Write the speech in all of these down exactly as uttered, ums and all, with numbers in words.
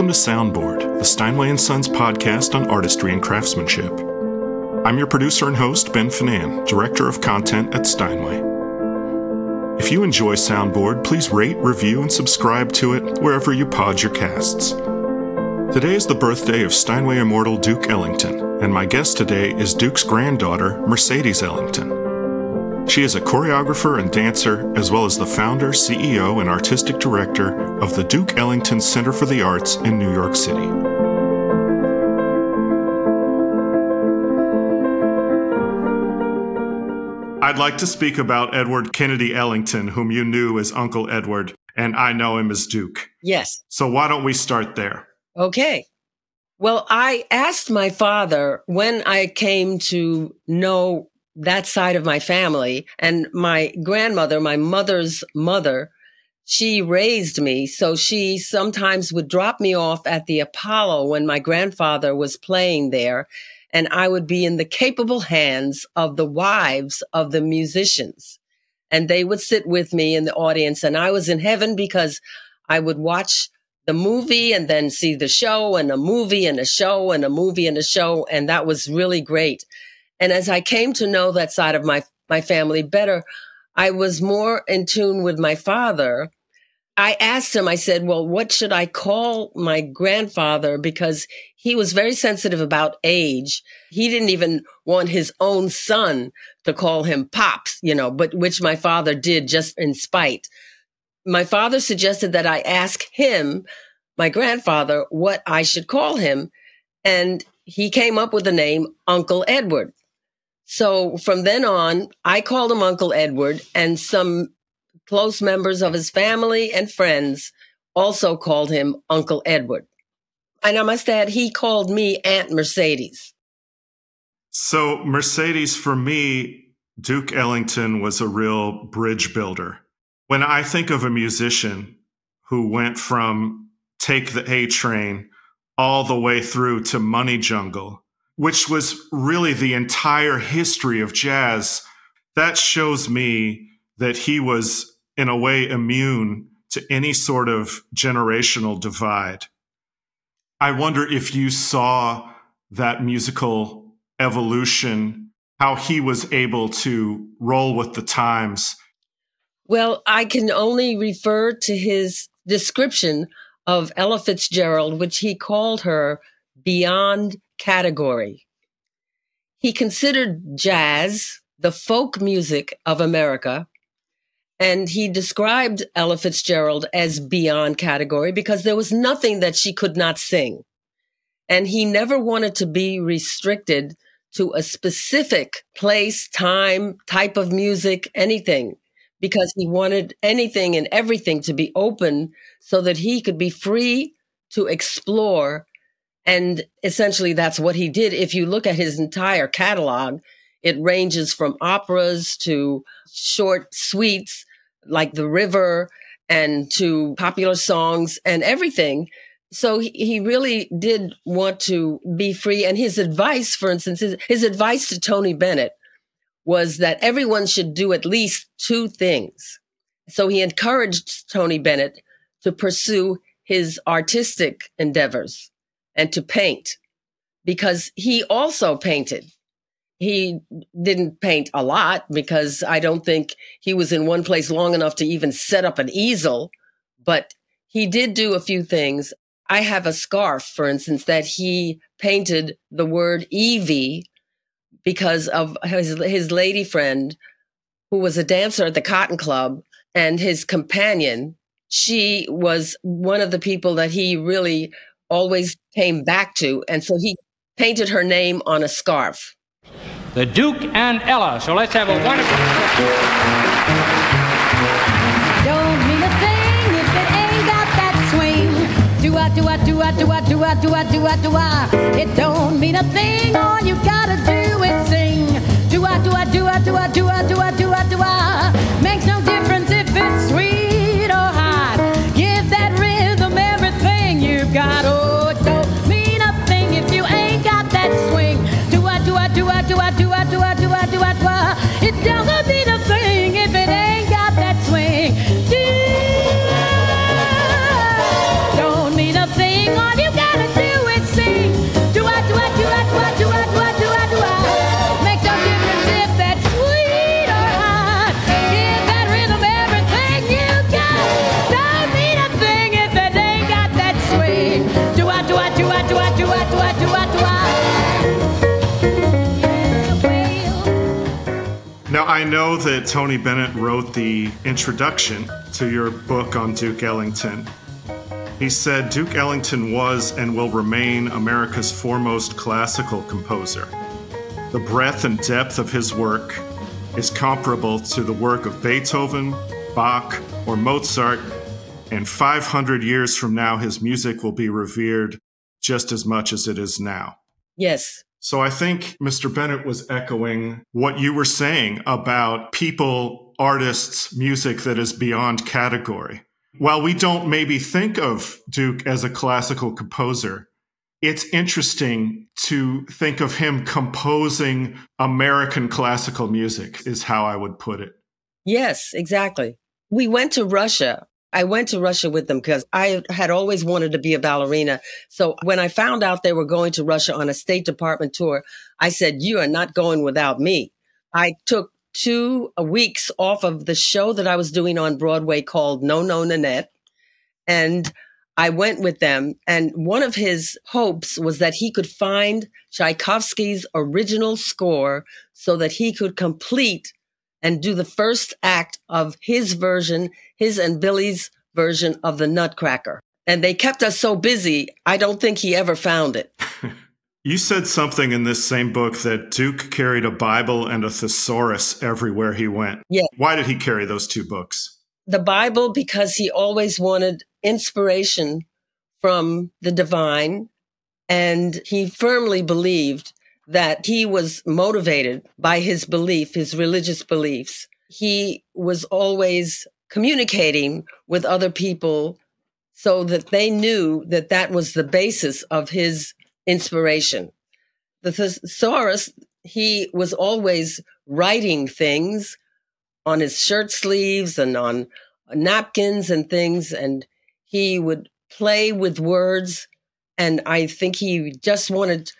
to Soundboard, the Steinway and Sons podcast on artistry and craftsmanship. I'm your producer and host, Ben Finan, Director of Content at Steinway. If you enjoy Soundboard, please rate, review, and subscribe to it wherever you pod your casts. Today is the birthday of Steinway immortal Duke Ellington, and my guest today is Duke's granddaughter, Mercedes Ellington. She is a choreographer and dancer, as well as the founder, C E O, and artistic director of the Duke Ellington Center for the Arts in New York City. I'd like to speak about Edward Kennedy Ellington, whom you knew as Uncle Edward, and I know him as Duke. Yes. So why don't we start there? Okay. Well, I asked my father when I came to know that side of my family, and my grandmother, my mother's mother, she raised me. So she sometimes would drop me off at the Apollo when my grandfather was playing there, and I would be in the capable hands of the wives of the musicians. And they would sit with me in the audience, and I was in heaven because I would watch the movie and then see the show and a movie and a show and a movie and a show. And that was really great. And as I came to know that side of my, my family better, I was more in tune with my father. I asked him, I said, well, what should I call my grandfather? Because he was very sensitive about age. He didn't even want his own son to call him Pops, you know, but which my father did just in spite. My father suggested that I ask him, my grandfather, what I should call him. And he came up with the name Uncle Edward. So from then on, I called him Uncle Edward, and some close members of his family and friends also called him Uncle Edward. And I must add, he called me Aunt Mercedes. So Mercedes, for me, Duke Ellington was a real bridge builder. When I think of a musician who went from Take the A Train all the way through to Money Jungle, which was really the entire history of jazz, that shows me that he was, in a way, immune to any sort of generational divide. I wonder if you saw that musical evolution, how he was able to roll with the times. Well, I can only refer to his description of Ella Fitzgerald, which he called her beyond category. He considered jazz the folk music of America, and he described Ella Fitzgerald as beyond category because there was nothing that she could not sing. And he never wanted to be restricted to a specific place, time, type of music, anything, because he wanted anything and everything to be open so that he could be free to explore. And essentially, that's what he did. If you look at his entire catalog, it ranges from operas to short suites like The River and to popular songs and everything. So he, he really did want to be free. And his advice, for instance, his, his advice to Tony Bennett was that everyone should do at least two things. So he encouraged Tony Bennett to pursue his artistic endeavors and to paint, because he also painted. He didn't paint a lot because I don't think he was in one place long enough to even set up an easel, but he did do a few things. I have a scarf, for instance, that he painted the word Evie because of his, his lady friend who was a dancer at the Cotton Club, and his companion. She was one of the people that he really always came back to. And so he painted her name on a scarf. The Duke and Ella. So let's have a wonderful... Don't mean a thing if it ain't got that swing. Do-a, do-a, do-a, do-a, do-a, do-a, do-a, do-a. It don't mean a thing, all you gotta do is sing. Do-a, do-a, do-a, do-a, do-a, do-a, do-a, do-a. Makes no difference if it's sweet or hot. Give that rhythm everything you've got. Oh, it don't mean a thing if you ain't got that swing. Do-a, do-a, do-a, do-a, do-a, do-a, do-a, do-a, do-a. It doesn't mean a thing if it ain't got that swing. Do-a, don't mean a thing on you. I know that Tony Bennett wrote the introduction to your book on Duke Ellington. He said, Duke Ellington was and will remain America's foremost classical composer. The breadth and depth of his work is comparable to the work of Beethoven, Bach, or Mozart, and five hundred years from now, his music will be revered just as much as it is now. Yes. So I think Mister Bennett was echoing what you were saying about people, artists, music that is beyond category. While we don't maybe think of Duke as a classical composer, it's interesting to think of him composing American classical music, is how I would put it. Yes, exactly. We went to Russia. I went to Russia with them because I had always wanted to be a ballerina. So when I found out they were going to Russia on a State Department tour, I said, you are not going without me. I took two weeks off of the show that I was doing on Broadway called No, No, Nanette. And I went with them. And one of his hopes was that he could find Tchaikovsky's original score so that he could complete and do the first act of his version, his and Billy's version of the Nutcracker. And they kept us so busy, I don't think he ever found it. You said something in this same book that Duke carried a Bible and a thesaurus everywhere he went. Yeah. Why did he carry those two books? The Bible, because he always wanted inspiration from the divine, and he firmly believed that he was motivated by his belief, his religious beliefs. He was always communicating with other people so that they knew that that was the basis of his inspiration. The thesaurus, he was always writing things on his shirt sleeves and on napkins and things, and he would play with words. And I think he just wanted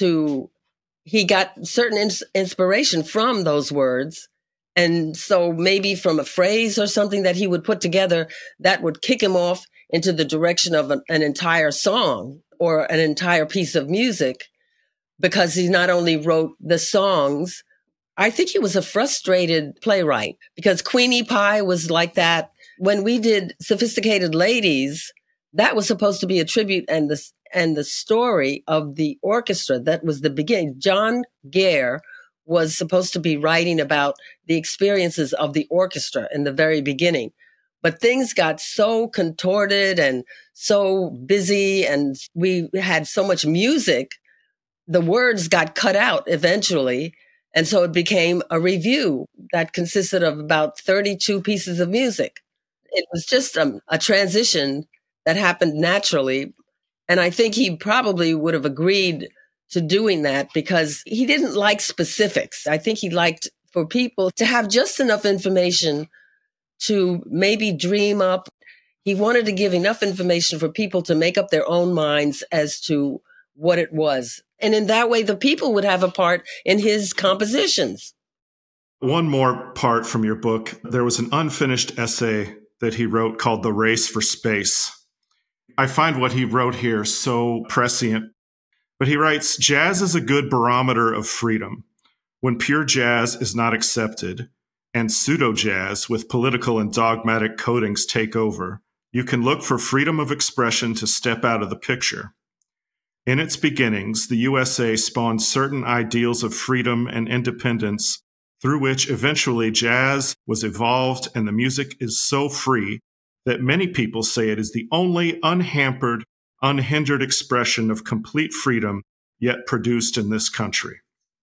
to He got certain ins- inspiration from those words. And so maybe from a phrase or something that he would put together that would kick him off into the direction of an, an entire song or an entire piece of music, because he not only wrote the songs, I think he was a frustrated playwright, because Queenie Pie was like that. When we did Sophisticated Ladies, that was supposed to be a tribute and the and the story of the orchestra. That was the beginning. John Gare was supposed to be writing about the experiences of the orchestra in the very beginning. But things got so contorted and so busy, and we had so much music, the words got cut out eventually. And so it became a review that consisted of about thirty-two pieces of music. It was just a, a transition that happened naturally. And I think he probably would have agreed to doing that because he didn't like specifics. I think he liked for people to have just enough information to maybe dream up. He wanted to give enough information for people to make up their own minds as to what it was. And in that way, the people would have a part in his compositions. One more part from your book. There was an unfinished essay that he wrote called The Race for Space. I find what he wrote here so prescient. But he writes, jazz is a good barometer of freedom. When pure jazz is not accepted and pseudo-jazz with political and dogmatic codings take over, you can look for freedom of expression to step out of the picture. In its beginnings, the U S A spawned certain ideals of freedom and independence through which eventually jazz was evolved, and the music is so free that many people say it is the only unhampered, unhindered expression of complete freedom yet produced in this country.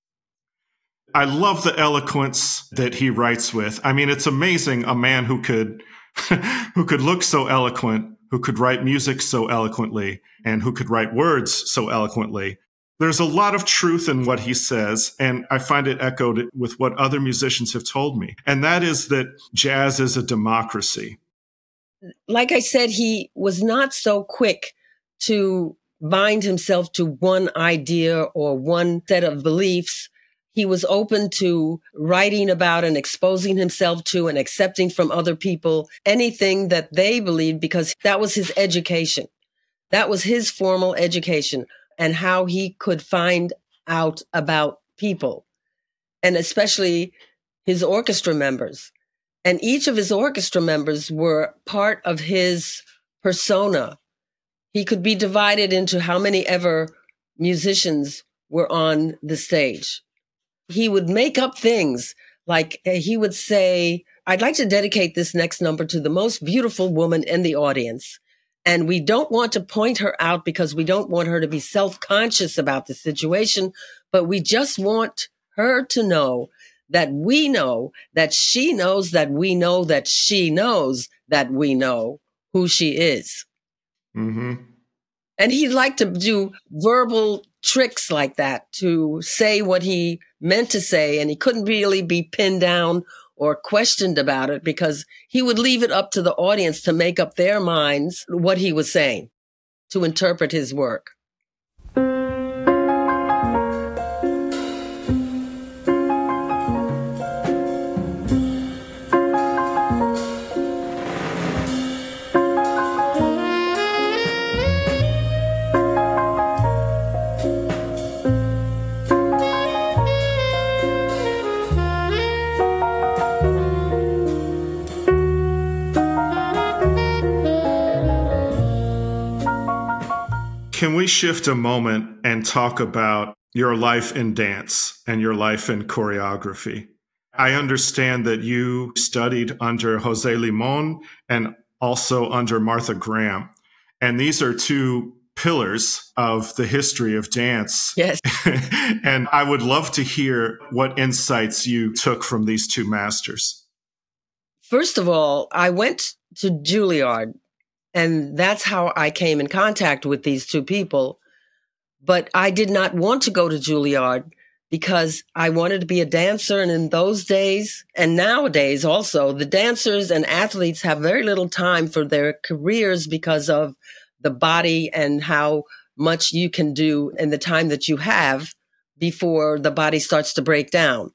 I love the eloquence that he writes with. I mean, it's amazing, a man who could who could look so eloquent, who could write music so eloquently, and who could write words so eloquently. There's a lot of truth in what he says, and I find it echoed with what other musicians have told me, and that is that jazz is a democracy. Like I said, he was not so quick to bind himself to one idea or one set of beliefs. He was open to writing about and exposing himself to and accepting from other people anything that they believed, because that was his education. That was his formal education and how he could find out about people. And especially his orchestra members. And each of his orchestra members were part of his persona. He could be divided into how many ever musicians were on the stage. He would make up things like he would say, I'd like to dedicate this next number to the most beautiful woman in the audience. And we don't want to point her out because we don't want her to be self-conscious about the situation, but we just want her to know that we know that she knows that we know that she knows that we know who she is. Mm-hmm. And he liked to do verbal tricks like that to say what he meant to say, and he couldn't really be pinned down or questioned about it because he would leave it up to the audience to make up their minds what he was saying, to interpret his work. Can we shift a moment and talk about your life in dance and your life in choreography? I understand that you studied under Jose Limon and also under Martha Graham. And these are two pillars of the history of dance. Yes. And I would love to hear what insights you took from these two masters. First of all, I went to Juilliard. And that's how I came in contact with these two people. But I did not want to go to Juilliard because I wanted to be a dancer. And in those days, and nowadays also, the dancers and athletes have very little time for their careers because of the body and how much you can do in the time that you have before the body starts to break down.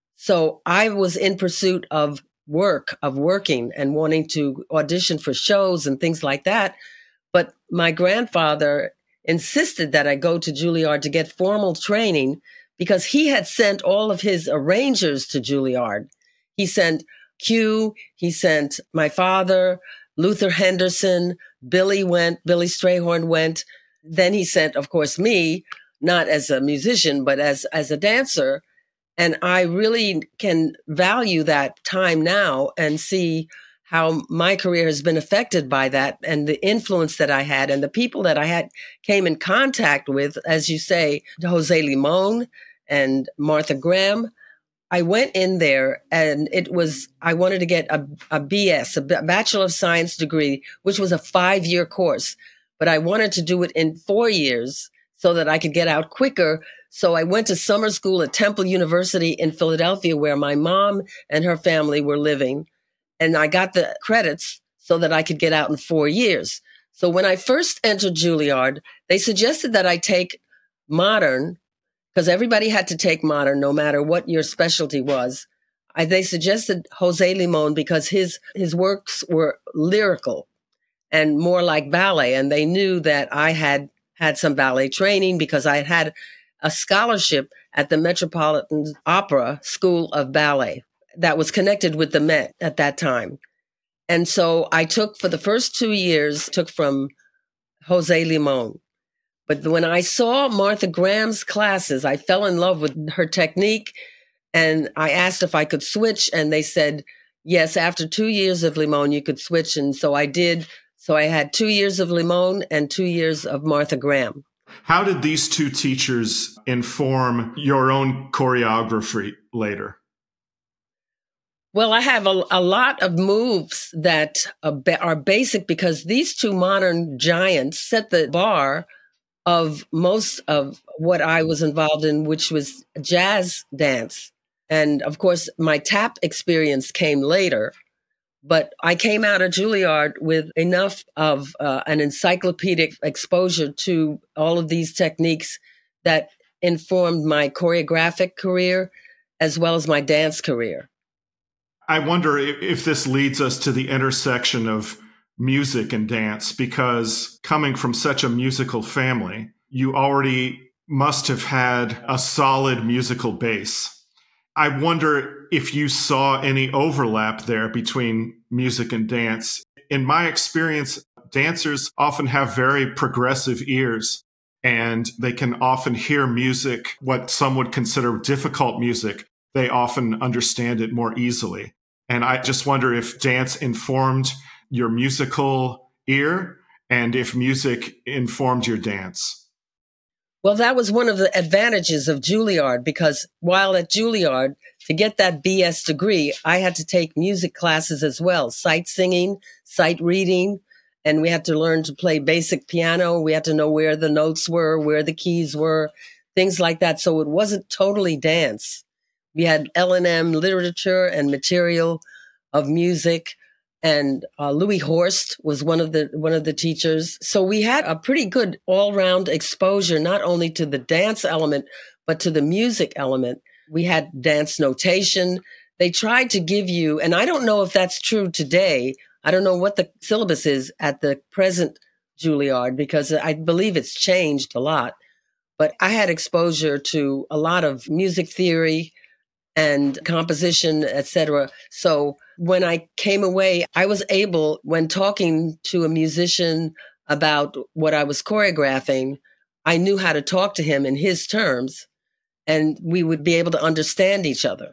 So I was in pursuit of work, of working and wanting to audition for shows and things like that. But my grandfather insisted that I go to Juilliard to get formal training because he had sent all of his arrangers to Juilliard. He sent Q, he sent my father, Luther Henderson, Billy went, Billy Strayhorn went. Then he sent, of course, me, not as a musician, but as, as a dancer. And I really can value that time now and see how my career has been affected by that and the influence that I had and the people that I had came in contact with, as you say, Jose Limon and Martha Graham. I went in there and it was, I wanted to get a, a B S, a Bachelor of Science degree, which was a five-year course, but I wanted to do it in four years so that I could get out quicker. So I went to summer school at Temple University in Philadelphia, where my mom and her family were living. And I got the credits so that I could get out in four years. So when I first entered Juilliard, they suggested that I take modern, because everybody had to take modern, no matter what your specialty was. I, they suggested Jose Limon because his, his works were lyrical and more like ballet. And they knew that I had had some ballet training because I had had a scholarship at the Metropolitan Opera School of Ballet that was connected with the Met at that time. And so I took, for the first two years, took from Jose Limon. But when I saw Martha Graham's classes, I fell in love with her technique. And I asked if I could switch. And they said, yes, after two years of Limon, you could switch. And so I did. So I had two years of Limon and two years of Martha Graham. How did these two teachers inform your own choreography later? Well, I have a, a lot of moves that are basic because these two modern giants set the bar of most of what I was involved in, which was jazz dance. And of course, my tap experience came later. But I came out of Juilliard with enough of uh, an encyclopedic exposure to all of these techniques that informed my choreographic career as well as my dance career. I wonder if this leads us to the intersection of music and dance, because coming from such a musical family, you already must have had a solid musical base. I wonder if you saw any overlap there between music and dance. In my experience, dancers often have very progressive ears, and they can often hear music, what some would consider difficult music. They often understand it more easily. And I just wonder if dance informed your musical ear and if music informed your dance. Well, that was one of the advantages of Juilliard, because while at Juilliard, to get that B S degree, I had to take music classes as well, sight singing, sight reading, and we had to learn to play basic piano. We had to know where the notes were, where the keys were, things like that. So it wasn't totally dance. We had L and M literature and material of music. And uh, Louis Horst was one of the one of the teachers. So we had a pretty good all-round exposure, not only to the dance element, but to the music element. We had dance notation. They tried to give you, and I don't know if that's true today. I don't know what the syllabus is at the present Juilliard, because I believe it's changed a lot. But I had exposure to a lot of music theory and composition, et cetera. So when I came away, I was able, when talking to a musician about what I was choreographing, I knew how to talk to him in his terms, and we would be able to understand each other.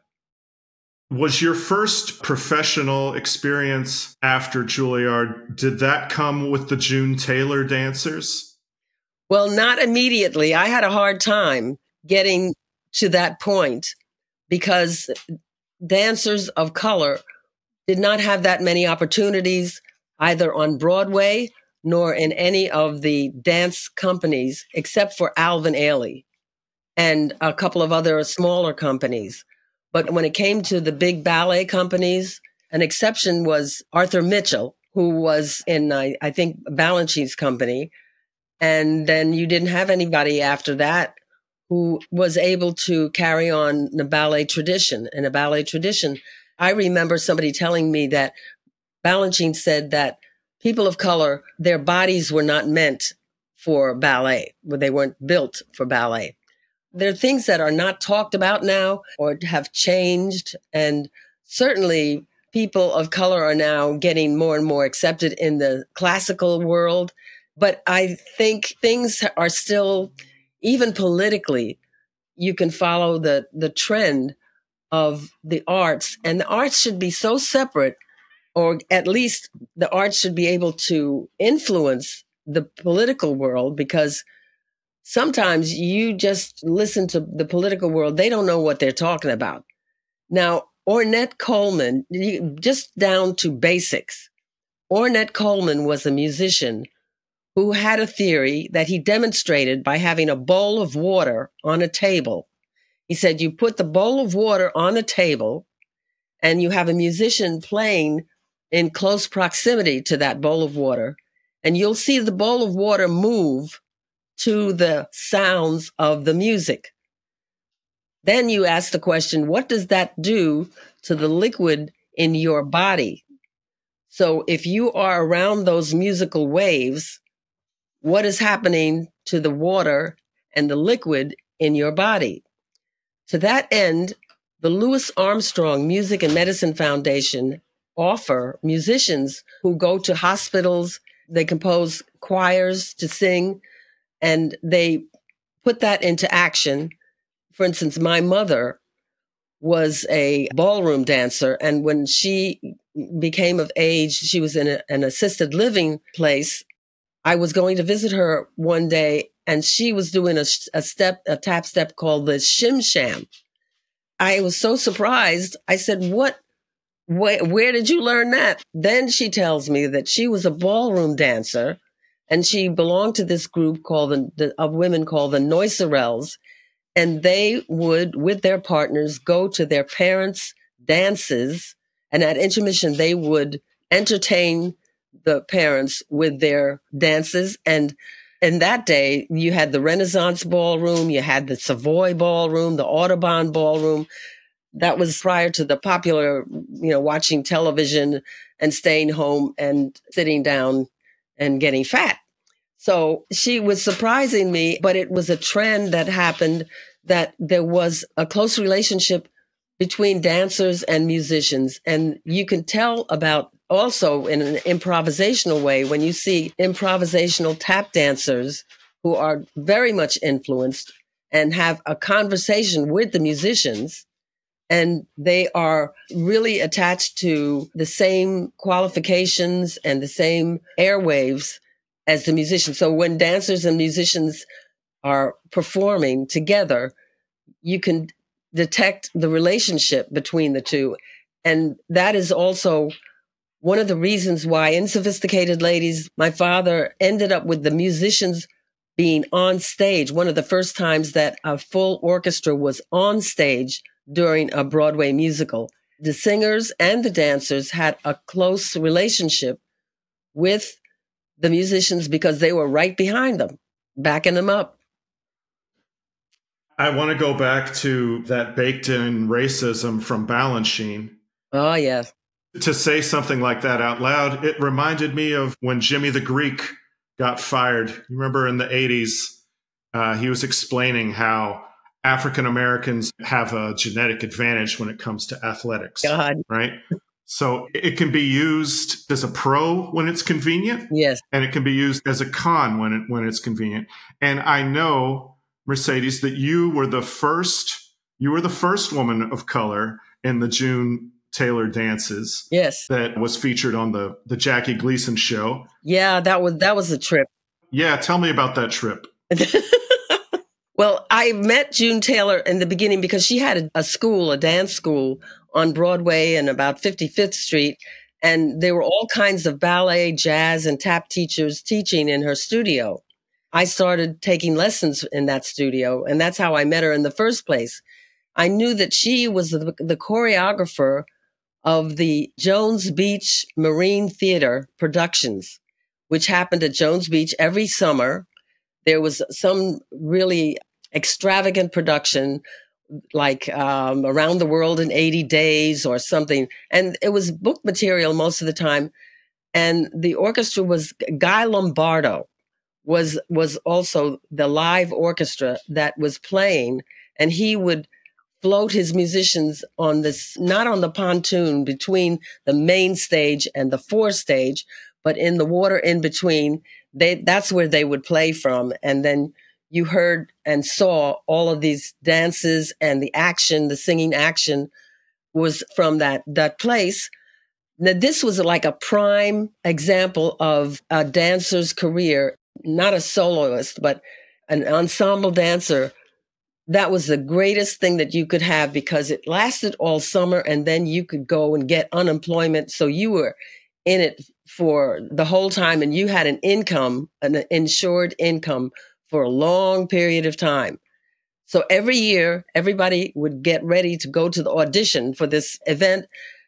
Was your first professional experience after Juilliard, did that come with the June Taylor dancers? Well, not immediately. I had a hard time getting to that point because dancers of color did not have that many opportunities either on Broadway nor in any of the dance companies, except for Alvin Ailey and a couple of other smaller companies. But when it came to the big ballet companies, an exception was Arthur Mitchell, who was in, I, I think, Balanchine's company. And then you didn't have anybody after that who was able to carry on the ballet tradition. And a ballet tradition, I remember somebody telling me that Balanchine said that people of color, their bodies were not meant for ballet, they weren't built for ballet. There are things that are not talked about now or have changed. And certainly people of color are now getting more and more accepted in the classical world. But I think things are still, even politically, you can follow the, the trend of the arts. And the arts should be so separate, or at least the arts should be able to influence the political world, because sometimes you just listen to the political world, they don't know what they're talking about. Now, Ornette Coleman, just down to basics, Ornette Coleman was a musician who had a theory that he demonstrated by having a bowl of water on a table. He said, you put the bowl of water on a table and you have a musician playing in close proximity to that bowl of water, and you'll see the bowl of water move to the sounds of the music. Then you ask the question, what does that do to the liquid in your body? So if you are around those musical waves, what is happening to the water and the liquid in your body? To that end, the Louis Armstrong Music and Medicine Foundation offer musicians who go to hospitals, they compose choirs to sing, and they put that into action. For instance, my mother was a ballroom dancer, and when she became of age, she was in a, an assisted living place. I was going to visit her one day, and she was doing a, a step, a tap step called the Shim Sham. I was so surprised. I said, what, wh- where did you learn that? Then she tells me that she was a ballroom dancer, and she belonged to this group called the, the of women called the Noiserelles. And they would, with their partners, go to their parents' dances. And at intermission, they would entertain the parents with their dances. And in that day, you had the Renaissance Ballroom, you had the Savoy Ballroom, the Audubon Ballroom. That was prior to the popular, you know, watching television and staying home and sitting down and getting fat. So she was surprising me, but it was a trend that happened, that there was a close relationship between dancers and musicians. And you can tell about also in an improvisational way when you see improvisational tap dancers who are very much influenced and have a conversation with the musicians. And they are really attached to the same qualifications and the same airwaves as the musicians. So when dancers and musicians are performing together, you can detect the relationship between the two. And that is also one of the reasons why in Sophisticated Ladies, my father ended up with the musicians being on stage. One of the first times that a full orchestra was on stage during a Broadway musical. The singers and the dancers had a close relationship with the musicians because they were right behind them, backing them up. I want to go back to that baked in racism from Balanchine. Oh, yeah. To say something like that out loud, it reminded me of when Jimmy the Greek got fired. You remember in the eighties, uh, he was explaining how African Americans have a genetic advantage when it comes to athletics. God. Right? So it can be used as a pro when it's convenient. Yes. And it can be used as a con when it when it's convenient. And I know, Mercedes, that you were the first you were the first woman of color in the June Taylor dances. Yes. That was featured on the the Jackie Gleason show. Yeah, that was that was a trip. Yeah, tell me about that trip. Well, I met June Taylor in the beginning because she had a, a school, a dance school on Broadway and about fifty-fifth Street. And there were all kinds of ballet, jazz, and tap teachers teaching in her studio. I started taking lessons in that studio, and that's how I met her in the first place. I knew that she was the, the choreographer of the Jones Beach Marine Theater productions, which happened at Jones Beach every summer. There was some really extravagant production like um, Around the World in eighty days or something. And it was book material most of the time. And the orchestra was Guy Lombardo was, was also the live orchestra that was playing. And he would float his musicians on this, not on the pontoon between the main stage and the fore stage, but in the water in between. They, that's where they would play from. And then you heard and saw all of these dances and the action, the singing action was from that, that place. Now, this was like a prime example of a dancer's career, not a soloist, but an ensemble dancer. That was the greatest thing that you could have because it lasted all summer and then you could go and get unemployment. So you were in it for the whole time and you had an income, an insured income for a long period of time. So every year, everybody would get ready to go to the audition for this event.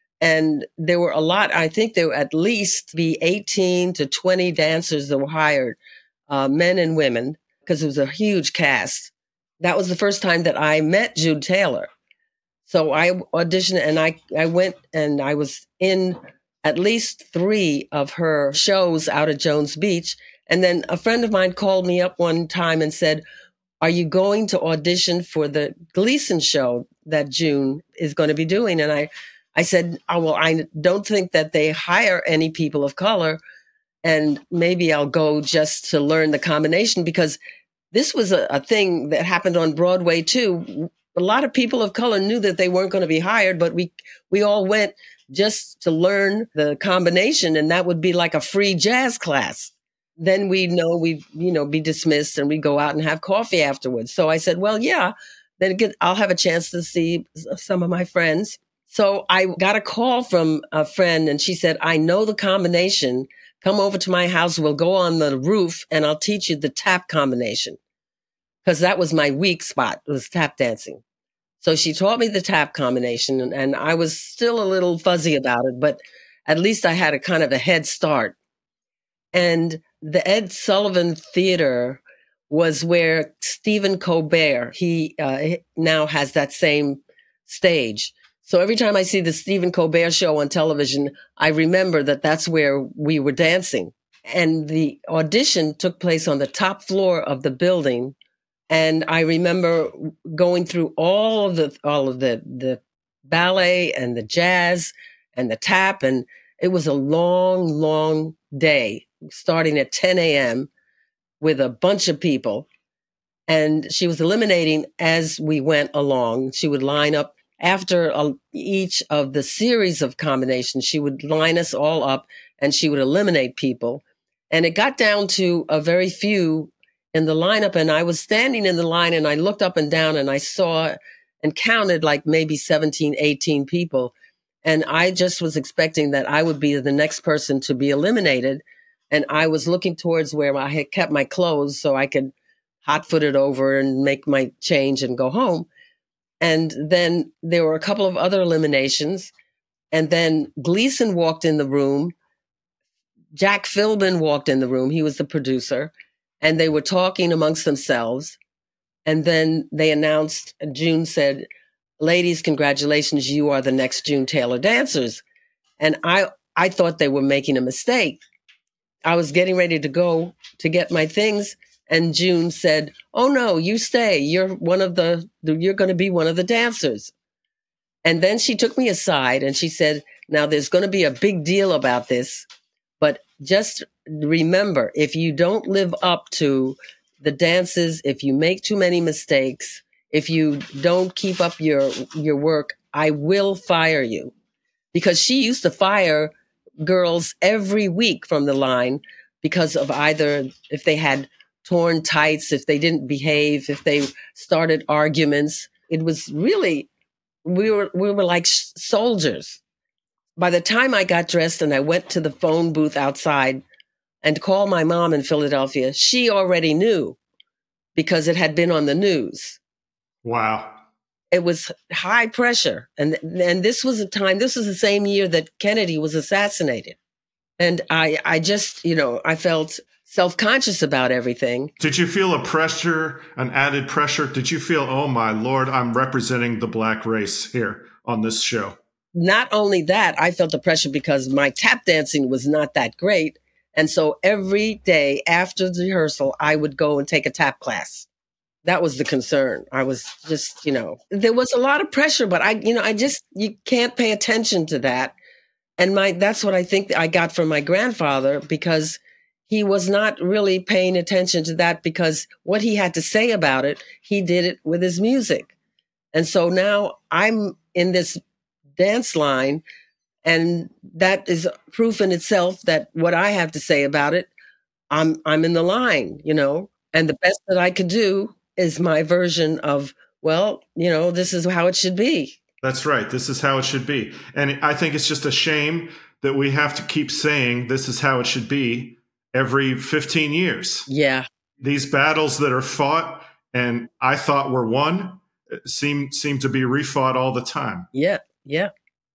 And there were a lot, I think there were at least be eighteen to twenty dancers that were hired, uh, men and women, because it was a huge cast. That was the first time that I met June Taylor. So I auditioned and I, I went and I was in at least three of her shows out at Jones Beach. And then a friend of mine called me up one time and said, are you going to audition for the Gleason show that June is going to be doing? And I, I said, oh, well, I don't think that they hire any people of color. And maybe I'll go just to learn the combination because this was a, a thing that happened on Broadway too. A lot of people of color knew that they weren't going to be hired, but we, we all went just to learn the combination. And that would be like a free jazz class. Then we know we'd, you know, be dismissed and we'd go out and have coffee afterwards. So I said, well, yeah, then again, I'll have a chance to see some of my friends. So I got a call from a friend and she said, I know the combination. Come over to my house. We'll go on the roof and I'll teach you the tap combination. Because that was my weak spot, was tap dancing. So she taught me the tap combination and, and I was still a little fuzzy about it, but at least I had a kind of a head start. And the Ed Sullivan Theater was where Stephen Colbert, he uh, now has that same stage. So every time I see the Stephen Colbert show on television, I remember that that's where we were dancing. And the audition took place on the top floor of the building. And I remember going through all of the all of the the ballet and the jazz and the tap. And it was a long, long day, starting at ten a.m. with a bunch of people. And she was eliminating as we went along. She would line up after a, each of the series of combinations. She would line us all up and she would eliminate people. And it got down to a very few in the lineup. And I was standing in the line and I looked up and down and I saw and counted like maybe seventeen, eighteen people. And I just was expecting that I would be the next person to be eliminated. And I was looking towards where I had kept my clothes so I could hot-foot it over and make my change and go home. And then there were a couple of other eliminations. And then Gleason walked in the room. Jack Philbin walked in the room. He was the producer. And they were talking amongst themselves. And then they announced, June said, "Ladies, congratulations, you are the next June Taylor dancers." And I, I thought they were making a mistake. I was getting ready to go to get my things. And June said, "Oh, no, you stay. You're one of the, you're going to be one of the dancers." And then she took me aside and she said, "Now there's going to be a big deal about this, but just remember, if you don't live up to the dances, if you make too many mistakes, if you don't keep up your, your work, I will fire you." Because she used to fire girls every week from the line because of either if they had torn tights, if they didn't behave, if they started arguments. It was really, we were we were like soldiers. By the time I got dressed and I went to the phone booth outside and called my mom in Philadelphia, she already knew because it had been on the news. Wow. It was high pressure. And, and this was a time, this was the same year that Kennedy was assassinated. And I, I just, you know, I felt self-conscious about everything. Did you feel a pressure, an added pressure? Did you feel, oh my Lord, I'm representing the Black race here on this show? Not only that, I felt the pressure because my tap dancing was not that great. And so every day after the rehearsal, I would go and take a tap class. That was the concern. I was just, you know, there was a lot of pressure, but I, you know, I just, you can't pay attention to that. And my, that's what I think I got from my grandfather, because he was not really paying attention to that, because what he had to say about it, he did it with his music. And so now I'm in this dance line, and that is proof in itself that what I have to say about it, I'm I'm in the line, you know, and the best that I could do is my version of, well, you know, this is how it should be. That's right. This is how it should be. And I think it's just a shame that we have to keep saying this is how it should be every fifteen years. Yeah. These battles that are fought and I thought were won seem seem to be refought all the time. Yeah. Yeah.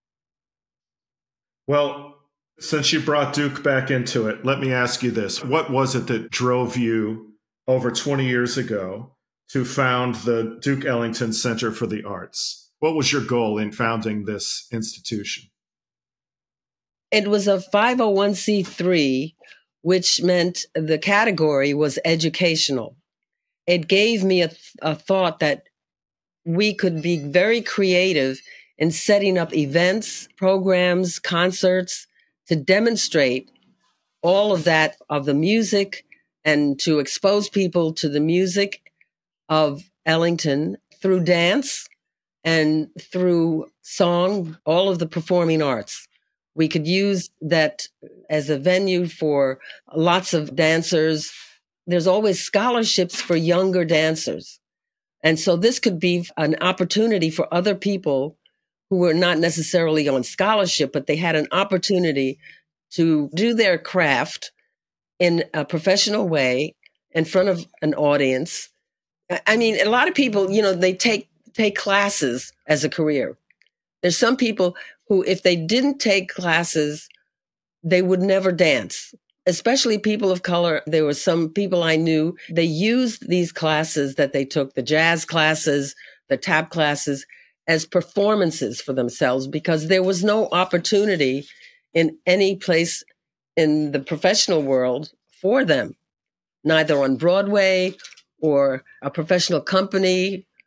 Well, since you brought Duke back into it, let me ask you this. What was it that drove you over twenty years ago to found the Duke Ellington Center for the Arts? What was your goal in founding this institution? It was a five oh one c three, which meant the category was educational. It gave me a, a thought that we could be very creative in setting up events, programs, concerts to demonstrate all of that of the music and to expose people to the music of Ellington through dance and through song, all of the performing arts. We could use that as a venue for lots of dancers. There's always scholarships for younger dancers. And so this could be an opportunity for other people who were not necessarily on scholarship, but they had an opportunity to do their craft in a professional way in front of an audience. I mean, a lot of people, you know, they take take classes as a career. There's some people who, if they didn't take classes, they would never dance, especially people of color. There were some people I knew, they used these classes that they took, the jazz classes, the tap classes, as performances for themselves, because there was no opportunity in any place in the professional world for them, neither on Broadway or a professional company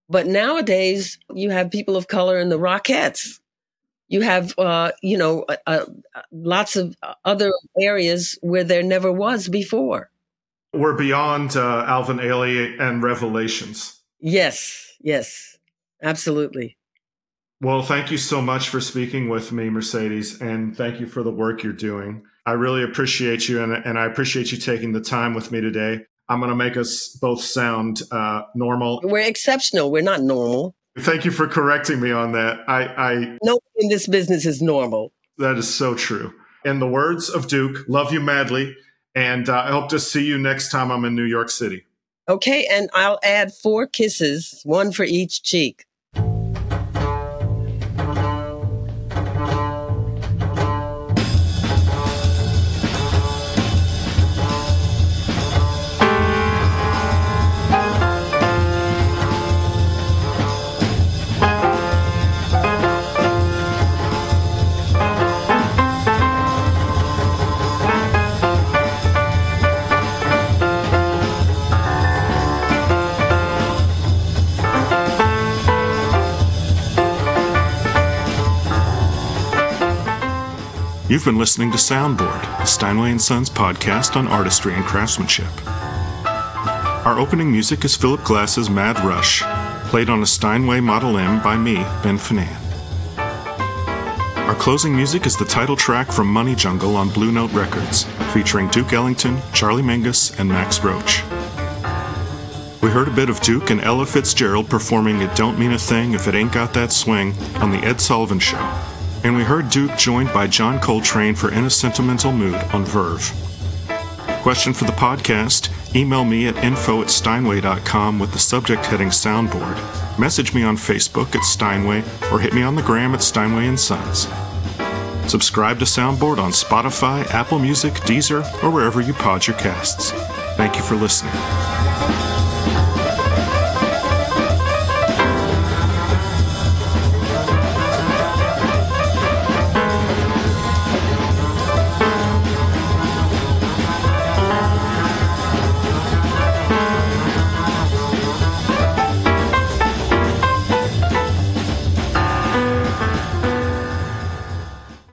But nowadays, you have people of color in the Rockettes. You have, uh, you know, uh, uh, lots of other areas where there never was before. We're beyond uh, Alvin Ailey and Revelations. Yes, yes, absolutely. Well, thank you so much for speaking with me, Mercedes, and thank you for the work you're doing. I really appreciate you, and, and I appreciate you taking the time with me today. I'm going to make us both sound uh, normal. We're exceptional. We're not normal. Thank you for correcting me on that. I, I Nobody in this business is normal. That is so true. In the words of Duke, love you madly, and uh, I hope to see you next time I'm in New York City. Okay, and I'll add four kisses, one for each cheek. You've been listening to Soundboard, the Steinway and Sons podcast on artistry and craftsmanship. Our opening music is Philip Glass's Mad Rush, played on a Steinway Model M by me, Ben Finane. Our closing music is the title track from Money Jungle on Blue Note Records, featuring Duke Ellington, Charlie Mingus, and Max Roach. We heard a bit of Duke and Ella Fitzgerald performing It Don't Mean a Thing If It Ain't Got That Swing on The Ed Sullivan Show. And we heard Duke joined by John Coltrane for In a Sentimental Mood on Verve. Question for the podcast? Email me at info at steinway dot com with the subject heading Soundboard. Message me on Facebook at Steinway or hit me on the gram at Steinway and Sons. Subscribe to Soundboard on Spotify, Apple Music, Deezer, or wherever you pod your casts. Thank you for listening.